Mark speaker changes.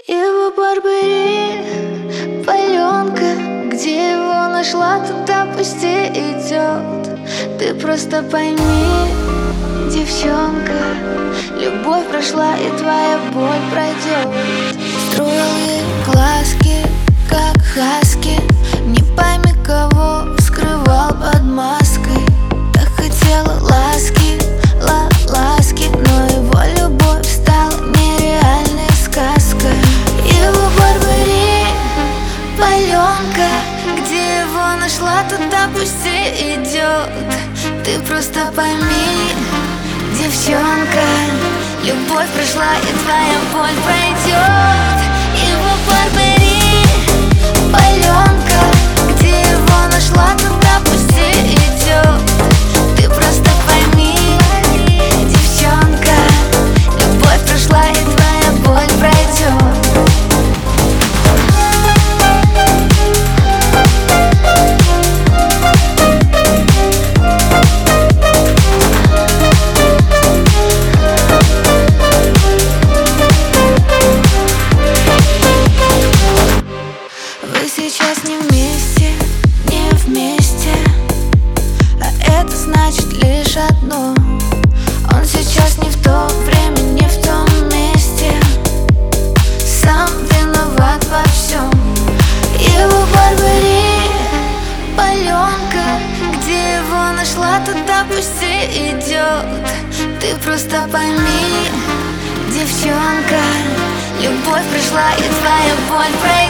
Speaker 1: Его Барбери, паленка, где его нашла, туда пусть и идет. Ты просто пойми, девчонка, любовь прошла и твоя боль пройдет. Строил ей глазки, как хаски, не пойми кого скрывал под маской. Так хотела ласки, ласки, но его любовь стала нереальной сказкой. Его Барбери, паленка, где его нашла, туда пусть и идет. Ты просто пойми, девчонка, любовь прошла и твоя боль пройдет. Его Барбери, паленка, где его нашла, туда пусть и идет. Ты просто пойми, девчонка, любовь прошла и твоя боль пройдет. Вы сейчас не вместе, не вместе, а это значит лишь одно: он сейчас не в то время, не в том месте, сам виноват во всем. Его Барбери, паленка, где его нашла, туда пусть и идет. Ты просто пойми, девчонка, любовь пришла и твоя боль пройдет.